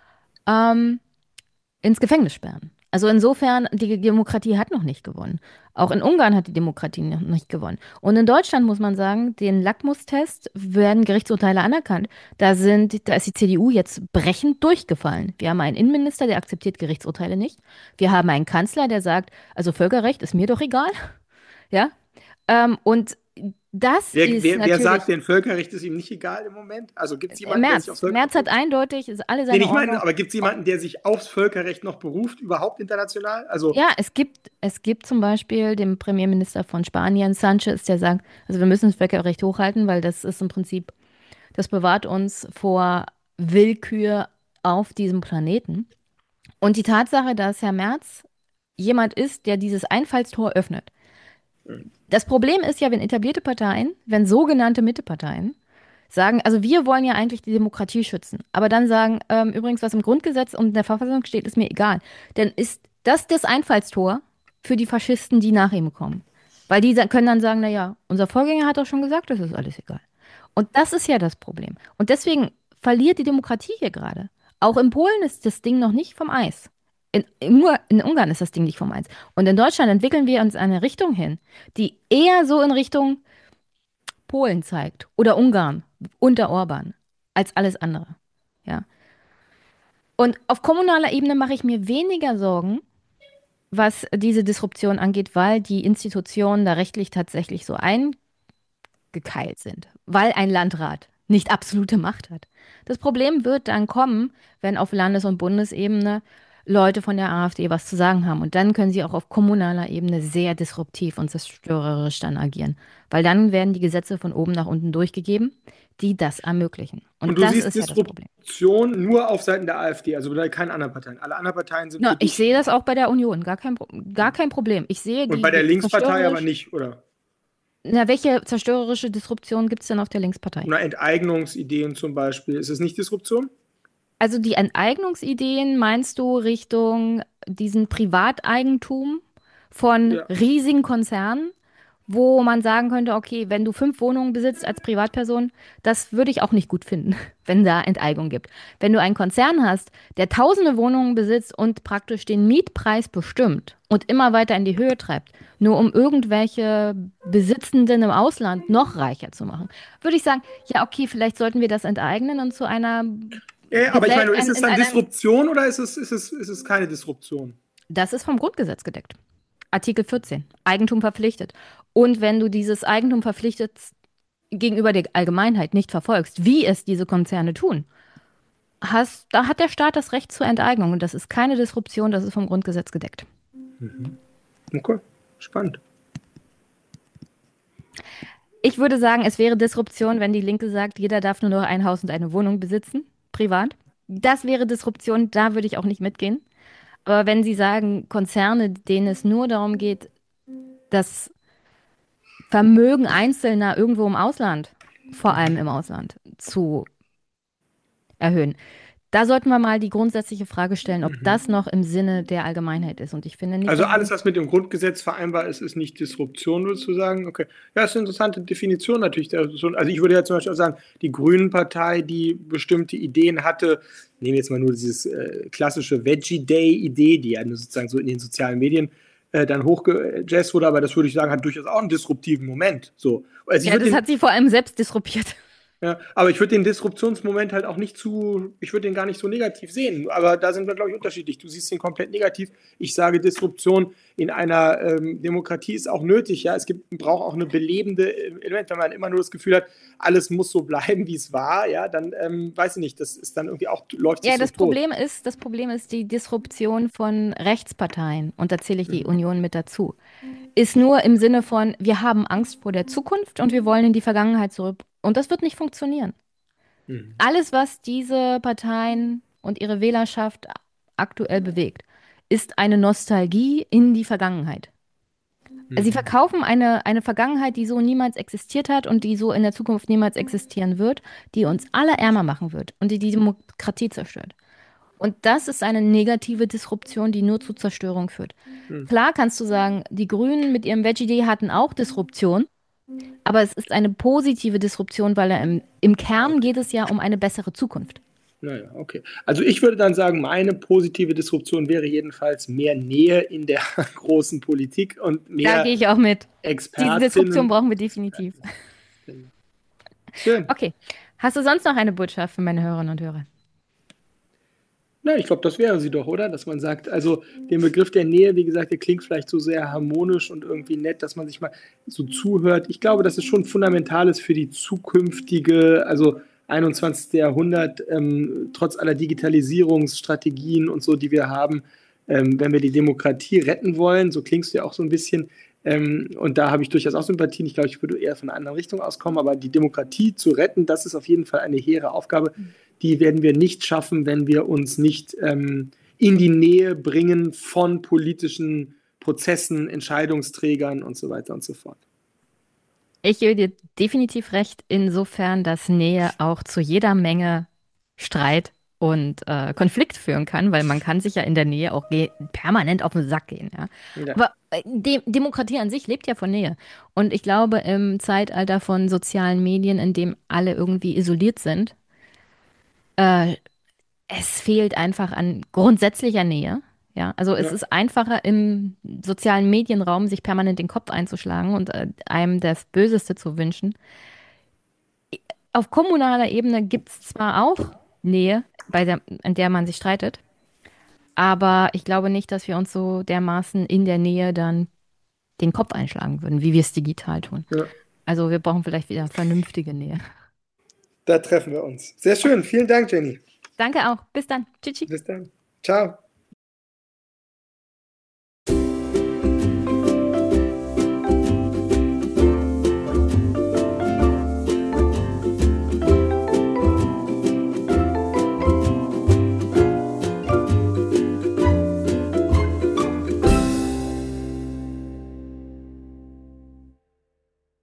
ähm, ins Gefängnis sperren. Also insofern, die Demokratie hat noch nicht gewonnen. Auch in Ungarn hat die Demokratie noch nicht gewonnen. Und in Deutschland muss man sagen, den Lackmustest werden Gerichtsurteile anerkannt. Da ist die CDU jetzt brechend durchgefallen. Wir haben einen Innenminister, der akzeptiert Gerichtsurteile nicht. Wir haben einen Kanzler, der sagt, also Völkerrecht ist mir doch egal. Ja. Und das ist Wer natürlich. sagt denn, Völkerrecht ist ihm nicht egal im Moment? Also gibt es jemanden, der sich aufs Merz Völkerrecht hat eindeutig, ist alle Nee, seine ich meine, Organe. aber gibt es jemanden, der sich aufs Völkerrecht noch beruft, überhaupt international? Also, Ja, es gibt zum Beispiel den Premierminister von Spanien, Sanchez, der sagt, also wir müssen das Völkerrecht hochhalten, weil das ist im Prinzip, das bewahrt uns vor Willkür auf diesem Planeten. Und die Tatsache, dass Herr Merz jemand ist, der dieses Einfallstor öffnet. Das Problem ist ja, wenn etablierte Parteien, wenn sogenannte Mitteparteien sagen, also wir wollen ja eigentlich die Demokratie schützen, aber dann sagen, übrigens, was im Grundgesetz und in der Verfassung steht, ist mir egal. Dann ist das Einfallstor für die Faschisten, die nach ihm kommen. Weil die können dann sagen, naja, unser Vorgänger hat doch schon gesagt, das ist alles egal. Und das ist ja das Problem. Und deswegen verliert die Demokratie hier gerade. Auch in Polen ist das Ding noch nicht vom Eis. Nur in Ungarn ist das Ding nicht vom Eis. Und in Deutschland entwickeln wir uns eine Richtung hin, die eher so in Richtung Polen zeigt oder Ungarn unter Orban als alles andere. Ja. Und auf kommunaler Ebene mache ich mir weniger Sorgen, was diese Disruption angeht, weil die Institutionen da rechtlich tatsächlich so eingekeilt sind, weil ein Landrat nicht absolute Macht hat. Das Problem wird dann kommen, wenn auf Landes- und Bundesebene Leute von der AfD was zu sagen haben. Und dann können sie auch auf kommunaler Ebene sehr disruptiv und zerstörerisch dann agieren. Weil dann werden die Gesetze von oben nach unten durchgegeben, die das ermöglichen. und Und du das siehst ist ja das Problem. Disruption nur auf Seiten der AfD, also bei keinen anderen Parteien. Alle anderen Parteien sind Na, für ich dich sehe das auch bei der Union, gar kein Problem. Ich sehe und bei der die Linkspartei aber zerstörerisch. nicht, oder? Na, welche zerstörerische Disruption gibt es denn auf der Linkspartei? Oder Enteignungsideen zum Beispiel. Ist es nicht Disruption? Also die Enteignungsideen meinst du Richtung diesen Privateigentum von Ja. riesigen Konzernen, wo man sagen könnte, okay, wenn du 5 Wohnungen besitzt als Privatperson, das würde ich auch nicht gut finden, wenn da Enteignung gibt. Wenn du einen Konzern hast, der tausende Wohnungen besitzt und praktisch den Mietpreis bestimmt und immer weiter in die Höhe treibt, nur um irgendwelche Besitzenden im Ausland noch reicher zu machen, würde ich sagen, ja, okay, vielleicht sollten wir das enteignen und zu einer Aber ich meine, ist es in dann einem, Disruption oder ist es keine Disruption? das ist vom Grundgesetz gedeckt. Artikel 14. Eigentum verpflichtet. Und wenn du dieses Eigentum verpflichtet gegenüber der Allgemeinheit nicht verfolgst, wie es diese Konzerne tun, da hat der Staat das Recht zur Enteignung. Und das ist keine Disruption, das ist vom Grundgesetz gedeckt. Okay, spannend. Ich würde sagen, es wäre Disruption, wenn die Linke sagt, jeder darf nur noch ein Haus und eine Wohnung besitzen, privat. Das wäre Disruption, da würde ich auch nicht mitgehen. Aber wenn Sie sagen, Konzerne, denen es nur darum geht, das Vermögen Einzelner irgendwo im Ausland vor allem im Ausland, zu erhöhen. Da sollten wir mal die grundsätzliche Frage stellen, ob das noch im Sinne der Allgemeinheit ist. Und ich finde nicht, Also dass alles, was mit dem Grundgesetz vereinbar ist, ist nicht Disruption, würdest du sagen? Okay. Ja, das ist eine interessante Definition natürlich. Also ich würde ja zum Beispiel auch sagen, die Grünen-Partei, die bestimmte Ideen hatte, nehmen wir jetzt mal nur dieses klassische Veggie-Day-Idee, die ja sozusagen so in den sozialen Medien dann hochgejazzt wurde, aber das würde ich sagen, hat durchaus auch einen disruptiven Moment. So. Also ich ja, würde das den, hat sie vor allem selbst disruptiert. ja, aber ich würde den Disruptionsmoment halt auch nicht ich würde den gar nicht so negativ sehen. Aber da sind wir, glaube ich, unterschiedlich. Du siehst den komplett negativ. Ich sage, Disruption in einer Demokratie ist auch nötig. Ja, braucht auch eine belebende Element. Wenn man immer nur das Gefühl hat, alles muss so bleiben, wie es war, ja, dann weiß ich nicht, das ist dann irgendwie auch, läuft sich Ja, so tot. Das Problem ist die Disruption von Rechtsparteien, und da zähle ich die Union mit dazu, ist nur im Sinne von, wir haben Angst vor der Zukunft und wir wollen in die Vergangenheit zurück. Und das wird nicht funktionieren. Mhm. Alles, was diese Parteien und ihre Wählerschaft aktuell bewegt, ist eine Nostalgie in die Vergangenheit. Also sie Mhm. verkaufen eine Vergangenheit, die so niemals existiert hat und die so in der Zukunft niemals existieren wird, die uns alle ärmer machen wird und die die Demokratie zerstört. Und das ist eine negative Disruption, die nur zu Zerstörung führt. Mhm. Klar kannst du sagen, die Grünen mit ihrem Veggie-Day hatten auch Disruption, aber es ist eine positive Disruption, weil im Kern Okay. geht es ja um eine bessere Zukunft. Naja, okay. Also ich würde dann sagen, meine positive Disruption wäre jedenfalls mehr Nähe in der großen Politik und Da mehr gehe ich auch mit. Diese Disruption Expertinnen brauchen wir und definitiv. Experten. Genau. Schön. Okay. Hast du sonst noch eine Botschaft für meine Hörerinnen und Hörer? Na, ich glaube, das wäre sie doch, oder? Dass man sagt, also den Begriff der Nähe, wie gesagt, der klingt vielleicht so sehr harmonisch und irgendwie nett, dass man sich mal so zuhört. Ich glaube, dass es schon fundamental ist für die zukünftige, also 21. Jahrhundert, trotz aller Digitalisierungsstrategien und so, die wir haben, wenn wir die Demokratie retten wollen, so klingst du ja auch so ein bisschen, und da habe ich durchaus auch Sympathien. Ich glaube, ich würde eher von einer anderen Richtung auskommen, aber die Demokratie zu retten, das ist auf jeden Fall eine hehre Aufgabe. Die werden wir nicht schaffen, wenn wir uns nicht in die Nähe bringen von politischen Prozessen, Entscheidungsträgern und so weiter und so fort. Ich gebe dir definitiv recht, insofern, dass Nähe auch zu jeder Menge Streit und Konflikt führen kann, weil man kann sich ja in der Nähe auch permanent auf den Sack gehen, ja. Ja. Aber Demokratie an sich lebt ja von Nähe. Und ich glaube, im Zeitalter von sozialen Medien, in dem alle irgendwie isoliert sind, äh, es fehlt einfach an grundsätzlicher Nähe. Ja, also es Ja. ist einfacher im sozialen Medienraum sich permanent den Kopf einzuschlagen und einem das Böseste zu wünschen. Auf kommunaler Ebene gibt es zwar auch Nähe, an der man sich streitet, aber ich glaube nicht, dass wir uns so dermaßen in der Nähe dann den Kopf einschlagen würden, wie wir es digital tun. Ja. Also wir brauchen vielleicht wieder vernünftige Nähe. Da treffen wir uns. Sehr schön. Vielen Dank, Jenny. Danke auch. Bis dann. Tschüssi. Bis dann. Ciao.